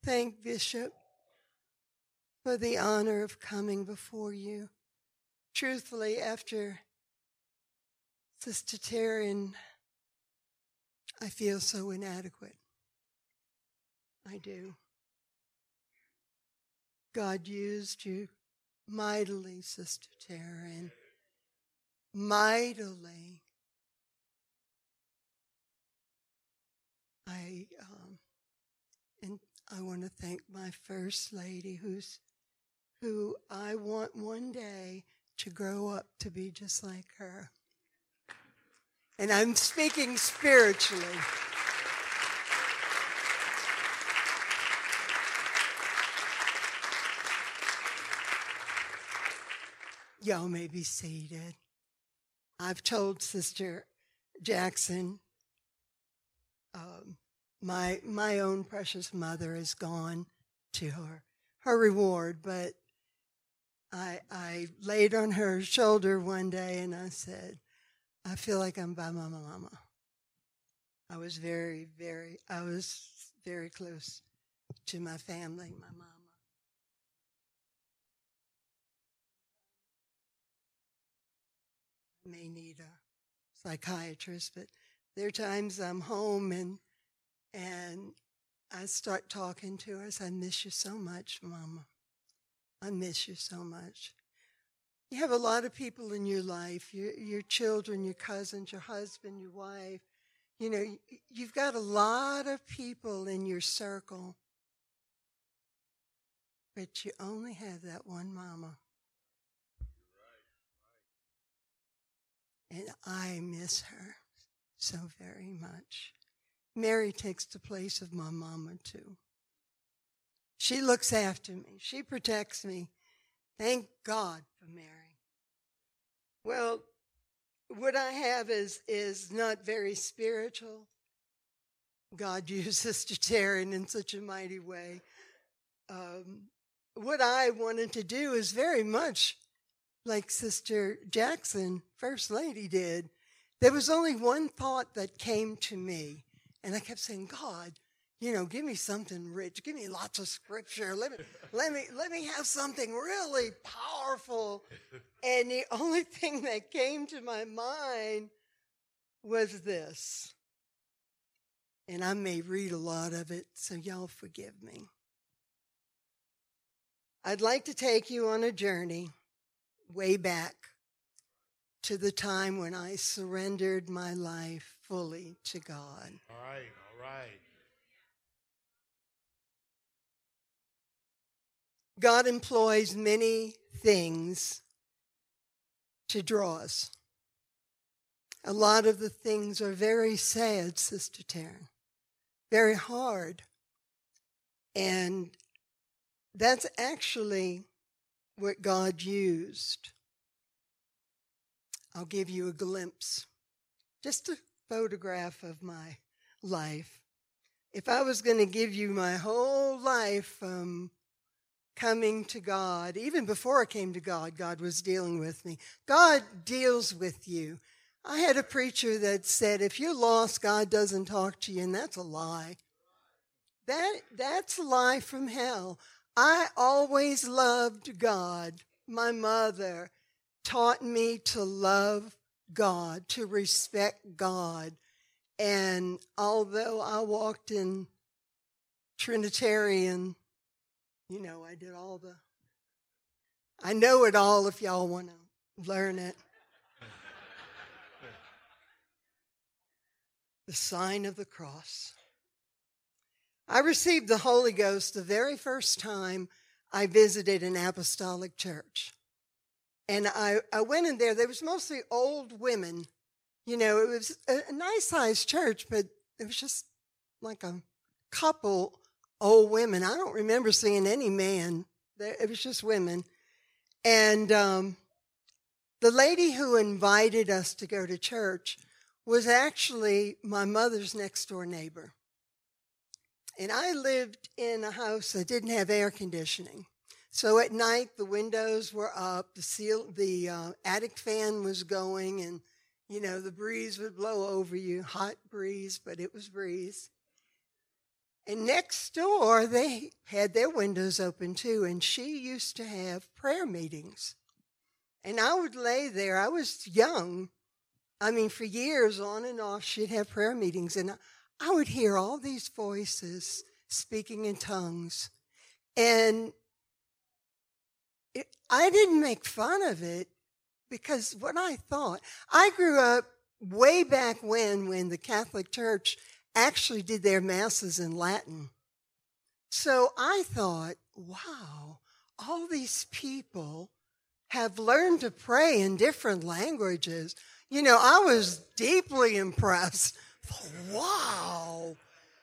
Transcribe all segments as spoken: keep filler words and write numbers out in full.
thank Bishop for the honor of coming before you. Truthfully, after Sister Taryn, I feel so inadequate. I do. God used you mightily, Sister Taryn, mightily. I um, and I want to thank my First Lady, who's who I want one day to grow up to be just like her. And I'm speaking spiritually. Y'all may be seated. I've told Sister Jackson, um, my my own precious mother is gone to her her reward, but I I laid on her shoulder one day and I said, I feel like I'm by my mama. I was very, very, I was very close to my family, my mama. I may need a psychiatrist, but there are times I'm home and and I start talking to her. I say, I miss you so much, Mama. I miss you so much. You have a lot of people in your life, your, your children, your cousins, your husband, your wife. You know, you've got a lot of people in your circle, but you only have that one mama. And I miss her so very much. Mary takes the place of my mama, too. She looks after me. She protects me. Thank God for Mary. Well, what I have is, is not very spiritual. God used Sister Taryn in such a mighty way. Um, what I wanted to do is very much like Sister Jackson, First Lady, did. There was only one thought that came to me, and I kept saying, God, you know, give me something rich. Give me lots of scripture. Let me, let me, let me have something really powerful. And the only thing that came to my mind was this. And I may read a lot of it, so y'all forgive me. I'd like to take you on a journey way back to the time when I surrendered my life fully to God. All right, all right. God employs many things to draw us. A lot of the things are very sad, Sister Taryn, very hard. And that's actually what God used. I'll give you a glimpse, just a photograph of my life. If I was going to give you my whole life from coming to God, even before I came to God, God was dealing with me. God deals with you. I had a preacher that said, if you're lost, God doesn't talk to you, and that's a lie. That that's a lie from hell. I always loved God. My mother taught me to love God, to respect God. And although I walked in Trinitarian, you know, I did all the, I know it all if y'all want to learn it. The sign of the cross. I received the Holy Ghost the very first time I visited an apostolic church. And I, I went in there. There was mostly old women. You know, it was a, a nice-sized church, but it was just like a couple old women. I don't remember seeing any man. It was just women. And um, the lady who invited us to go to church was actually my mother's next-door neighbor. And I lived in a house that didn't have air conditioning. So at night, the windows were up, the seal, the uh, attic fan was going, and, you know, the breeze would blow over you, hot breeze, but it was breeze. And next door, they had their windows open too, and she used to have prayer meetings. And I would lay there. I was young. I mean, for years on and off, she'd have prayer meetings, and I would hear all these voices speaking in tongues. And it, I didn't make fun of it because what I thought, I grew up way back when, when the Catholic Church actually did their masses in Latin. So I thought, wow, all these people have learned to pray in different languages. You know, I was deeply impressed. Wow.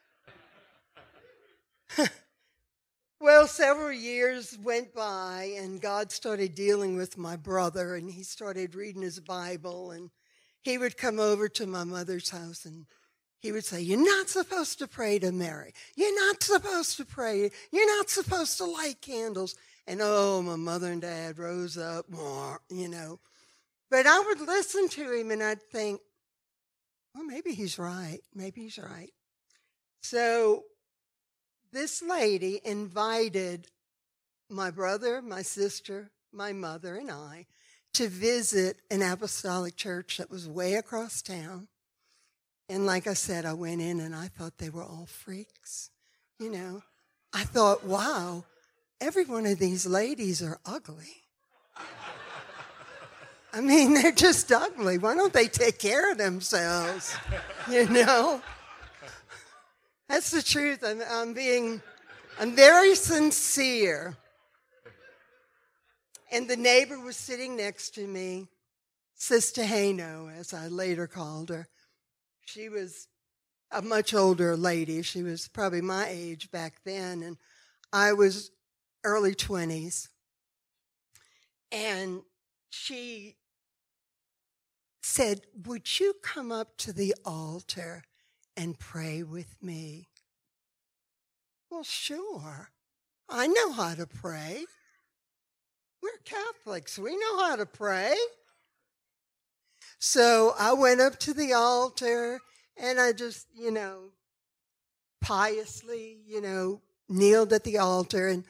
Well, several years went by, and God started dealing with my brother, and he started reading his Bible, and he would come over to my mother's house, and he would say, "You're not supposed to pray to Mary. You're not supposed to pray. You're not supposed to light candles." And oh, my mother and dad rose up, you know. But I would listen to him, and I'd think, well, maybe he's right. Maybe he's right. So this lady invited my brother, my sister, my mother, and I to visit an apostolic church that was way across town. And like I said, I went in and I thought they were all freaks. You know, I thought, wow, every one of these ladies are ugly. I mean, they're just ugly. Why don't they take care of themselves? You know? That's the truth. I'm, I'm being, I'm very sincere. And the neighbor was sitting next to me, Sister Hano, as I later called her. She was a much older lady. She was probably my age back then, and I was early twenties. And she said, "Would you come up to the altar and pray with me?" Well, sure. I know how to pray. We're Catholics. We know how to pray. So I went up to the altar, and I just, you know, piously, you know, kneeled at the altar. And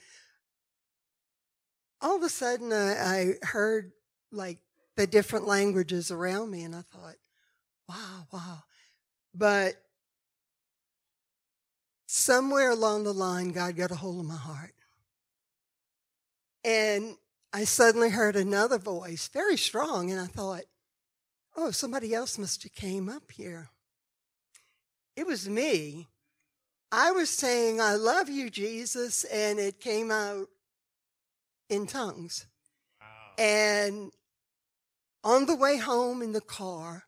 all of a sudden, I, I heard, like, the different languages around me, and I thought, wow, wow. But somewhere along the line, God got a hold of my heart. And I suddenly heard another voice, very strong, and I thought, oh, somebody else must have came up here. It was me. I was saying, "I love you, Jesus," and it came out in tongues. Wow. And on the way home in the car,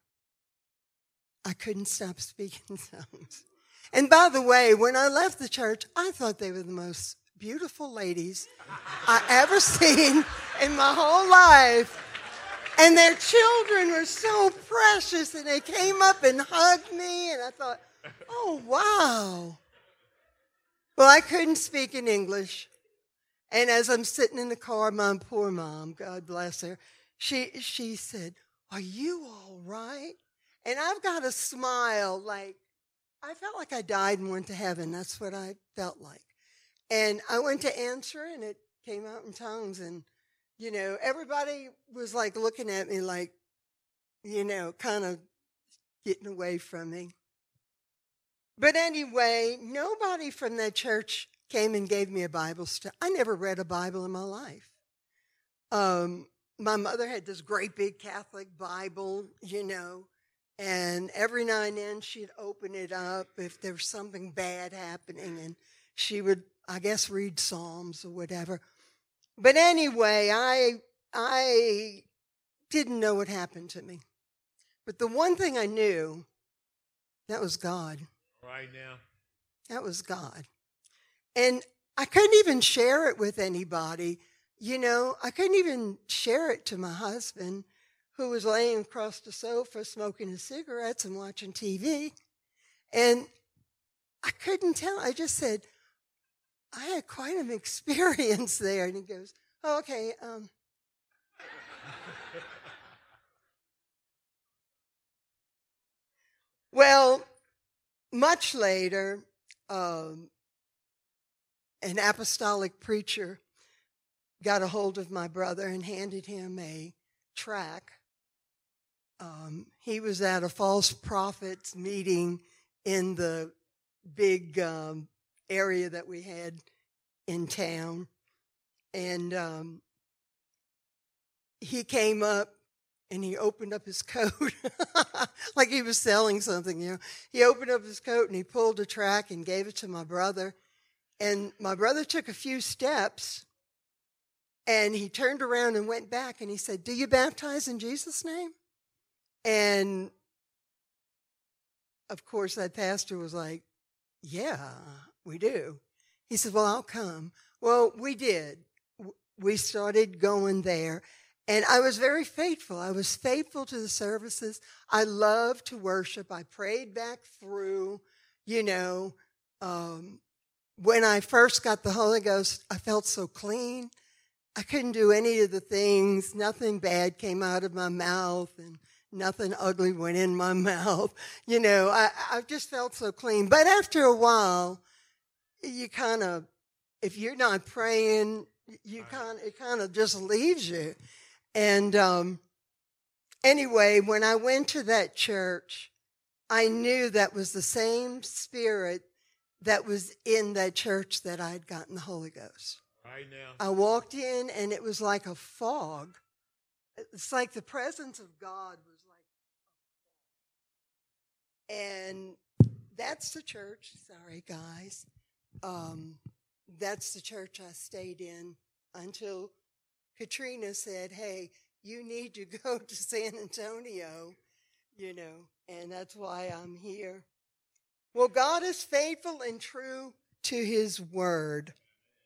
I couldn't stop speaking tongues. And by the way, when I left the church, I thought they were the most beautiful ladies I ever seen in my whole life. And their children were so precious, and they came up and hugged me, and I thought, oh, wow. Well, I couldn't speak in English. And as I'm sitting in the car, my poor mom, God bless her, she, she said, "Are you all right?" And I've got a smile, like, I felt like I died and went to heaven. That's what I felt like. And I went to answer, and it came out in tongues, and you know, everybody was like looking at me like, you know, kind of getting away from me. But anyway, nobody from that church came and gave me a Bible study. I never read a Bible in my life. Um, my mother had this great big Catholic Bible, you know, and every now and then she'd open it up if there was something bad happening, and she would, I guess, read Psalms or whatever. But anyway, I I didn't know what happened to me. But the one thing I knew, that was God. Right now. That was God. And I couldn't even share it with anybody. You know, I couldn't even share it to my husband, who was laying across the sofa smoking his cigarettes and watching T V. And I couldn't tell. I just said, I had quite an experience there. And he goes, oh, okay. Um. Well, much later, um, an apostolic preacher got a hold of my brother and handed him a tract. Um, he was at a false prophets meeting in the big um, area that we had in town. And um, he came up and he opened up his coat like he was selling something, you know. He opened up his coat and he pulled a tract and gave it to my brother. And my brother took a few steps and he turned around and went back and he said, "Do you baptize in Jesus' name?" And of course, that pastor was like, "Yeah, we do." He said, "Well, I'll come." Well, we did. We started going there. And I was very faithful. I was faithful to the services. I loved to worship. I prayed back through, you know. Um, when I first got the Holy Ghost, I felt so clean. I couldn't do any of the things. Nothing bad came out of my mouth and nothing ugly went in my mouth. You know, I, I just felt so clean. But after a while, you kind of, if you're not praying, you kind it kind of just leaves you. And um, anyway, when I went to that church, I knew that was the same spirit that was in that church that I had gotten the Holy Ghost. Right now. I walked in, and it was like a fog. It's like the presence of God was like, and that's the church. Sorry, guys. Um, that's the church I stayed in until Katrina said, "Hey, you need to go to San Antonio," you know, and that's why I'm here. Well, God is faithful and true to his word.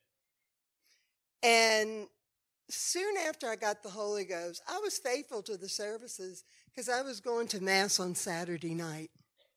And soon after I got the Holy Ghost, I was faithful to the services because I was going to Mass on Saturday night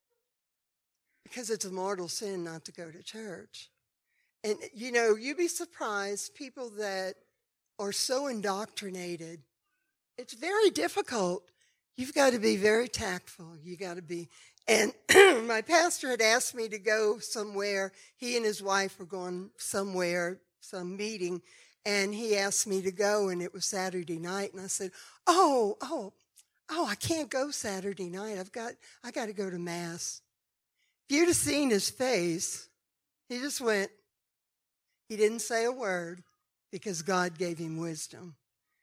because it's a mortal sin not to go to church. And, you know, you'd be surprised, people that are so indoctrinated, it's very difficult. You've got to be very tactful. You got to be. And my pastor had asked me to go somewhere. He and his wife were going somewhere, some meeting, and he asked me to go, and it was Saturday night. And I said, "Oh, oh, oh, I can't go Saturday night. I've got, I got to go to Mass." If you'd have seen his face, he just went. He didn't say a word because God gave him wisdom.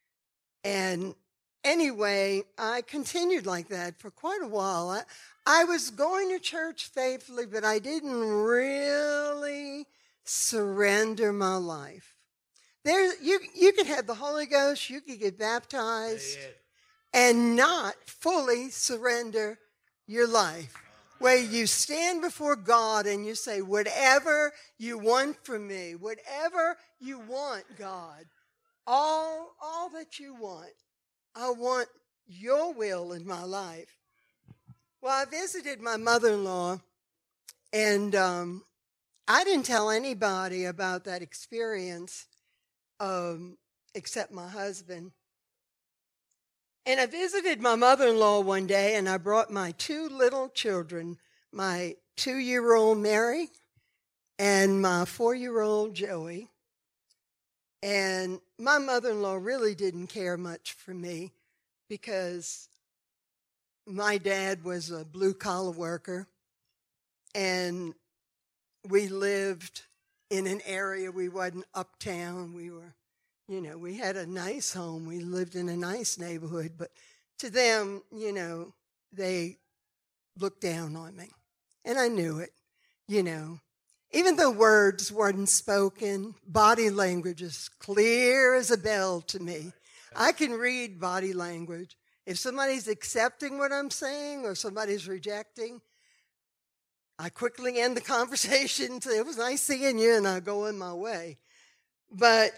And anyway, I continued like that for quite a while. I, I was going to church faithfully, but I didn't really surrender my life. There, you you could have the Holy Ghost, you could get baptized, and not fully surrender your life. Where you stand before God and you say, "Whatever you want from me, whatever you want, God, all, all that you want, I want your will in my life." Well, I visited my mother-in-law, and um, I didn't tell anybody about that experience um, except my husband. And I visited my mother-in-law one day, and I brought my two little children, my two-year-old Mary and my four-year-old Joey. And my mother-in-law really didn't care much for me because my dad was a blue-collar worker, and we lived in an area, we wasn't uptown, we were You know, we had a nice home. We lived in a nice neighborhood. But to them, you know, they looked down on me. And I knew it, you know. Even though words weren't spoken, body language is clear as a bell to me. I can read body language. If somebody's accepting what I'm saying or somebody's rejecting, I quickly end the conversation and say, "It was nice seeing you," and I go in my way. But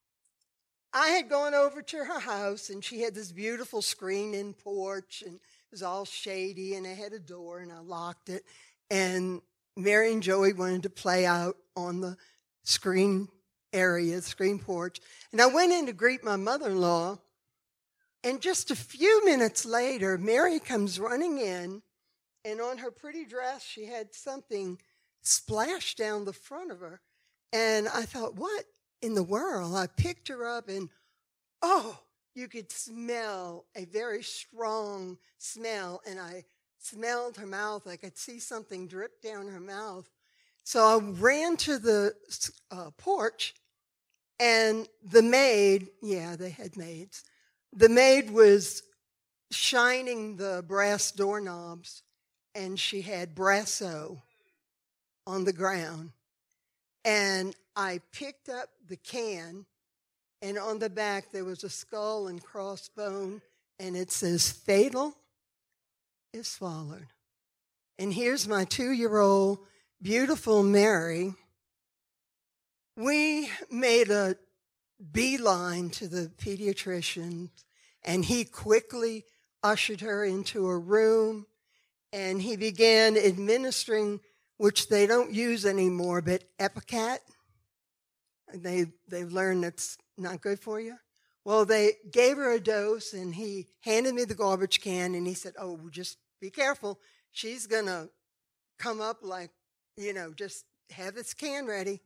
I had gone over to her house, and she had this beautiful screen-in porch, and it was all shady, and it had a door, and I locked it. And Mary and Joey wanted to play out on the screen area, screen porch. And I went in to greet my mother-in-law, and just a few minutes later, Mary comes running in, and on her pretty dress, she had something splashed down the front of her. And I thought, what in the world? I picked her up and, oh, you could smell a very strong smell. And I smelled her mouth. I could see something drip down her mouth. So I ran to the uh, porch, and the maid, yeah, they had maids. The maid was shining the brass doorknobs, and she had Brasso on the ground. And I picked up the can, and on the back there was a skull and crossbone, and it says, "Fatal is swallowed." And here's my two-year-old beautiful Mary. We made a beeline to the pediatrician, and he quickly ushered her into a room, and he began administering, which they don't use anymore, but Epicat. They, they've learned that's not good for you. Well, they gave her a dose, and he handed me the garbage can, and he said, "Oh, just be careful. She's going to come up like, you know, just have this can ready."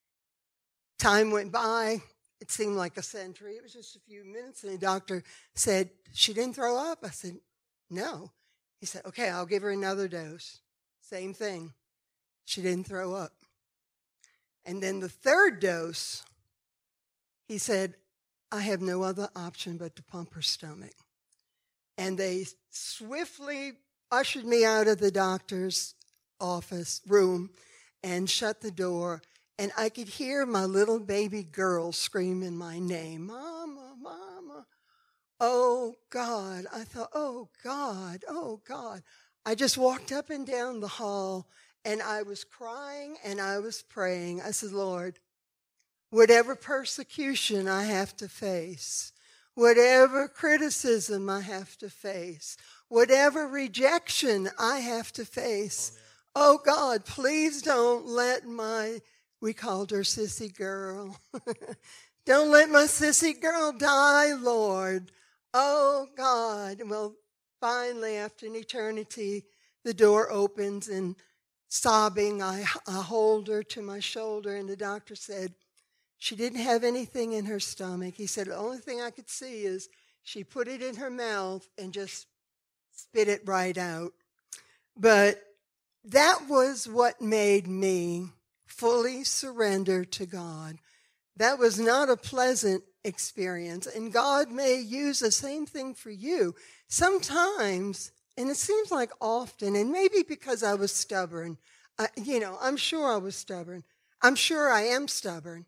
Time went by. It seemed like a century. It was just a few minutes, and the doctor said, "She didn't throw up?" I said, "No." He said, "Okay, I'll give her another dose." Same thing. She didn't throw up. And then the third dose, he said, "I have no other option but to pump her stomach." And they swiftly ushered me out of the doctor's office room and shut the door. And I could hear my little baby girl screaming my name, "Mama, Mama." Oh, God. I thought, oh, God, oh, God. I just walked up and down the hall, and I was crying and I was praying. I said, "Lord, whatever persecution I have to face, whatever criticism I have to face, whatever rejection I have to face, oh, God, please don't let my," we called her sissy girl, "don't let my sissy girl die, Lord. Oh, God." Well, finally, after an eternity, the door opens, and sobbing, I, I hold her to my shoulder, and the doctor said she didn't have anything in her stomach. He said the only thing I could see is she put it in her mouth and just spit it right out. But that was what made me fully surrender to God. That was not a pleasant experience, and God may use the same thing for you. Sometimes, and it seems like often, and maybe because I was stubborn, I, you know, I'm sure I was stubborn. I'm sure I am stubborn.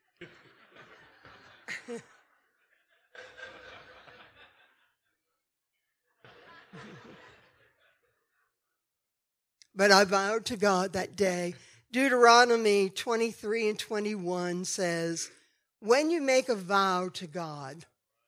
But I vowed to God that day. Deuteronomy twenty-three and twenty-one says, "When you make a vow to God,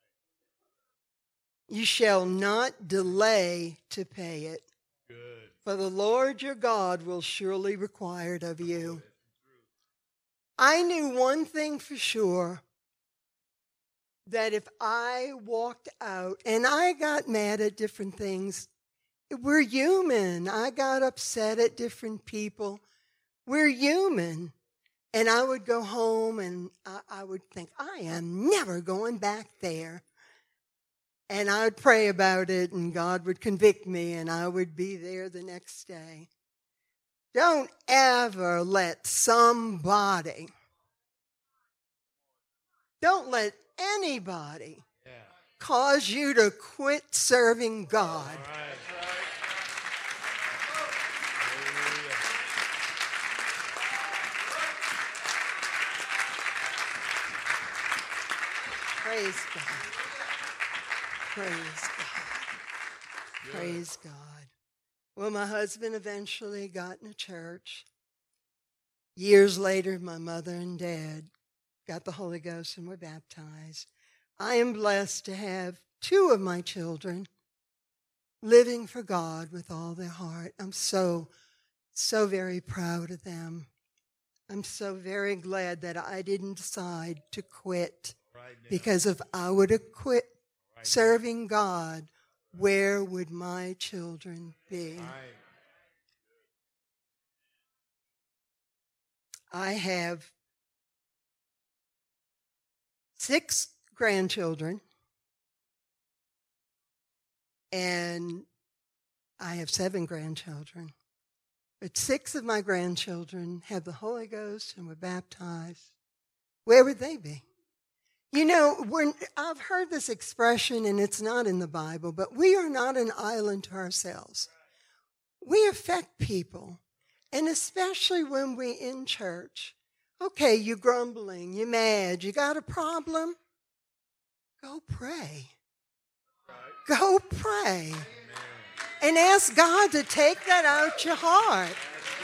you shall not delay to pay it. Good. For the Lord your God will surely require it of you." I knew one thing for sure, that if I walked out, and I got mad at different things. We're human. I got upset at different people. We're human. And I would go home and I, I would think, I am never going back there. And I would pray about it, and God would convict me, and I would be there the next day. Don't ever let somebody, don't let anybody yeah. cause you to quit serving God. All right. Praise God. Praise God. Praise God. Well, my husband eventually got in a church. Years later, my mother and dad got the Holy Ghost and were baptized. I am blessed to have two of my children living for God with all their heart. I'm so, so very proud of them. I'm so very glad that I didn't decide to quit. Because if I would have quit serving God, where would my children be? I have six grandchildren, and I have seven grandchildren. But six of my grandchildren have the Holy Ghost and were baptized. Where would they be? You know, when, I've heard this expression, and it's not in the Bible, but we are not an island to ourselves. We affect people, and especially when we're in church. Okay, you're grumbling, you're mad, you got a problem? Go pray. Go pray. And ask God to take that out your heart.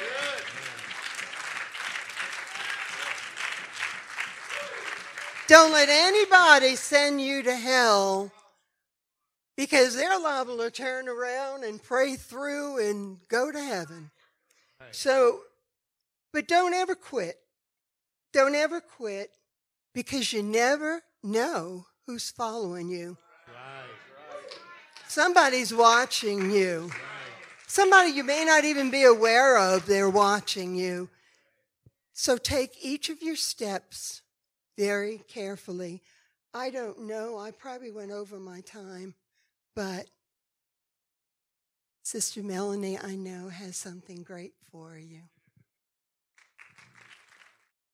Don't let anybody send you to hell, because they're liable to turn around and pray through and go to heaven. So, but don't ever quit. Don't ever quit, because you never know who's following you. Somebody's watching you. Somebody you may not even be aware of, they're watching you. So take each of your steps very carefully. I don't know. I probably went over my time. But Sister Melanie, I know, has something great for you.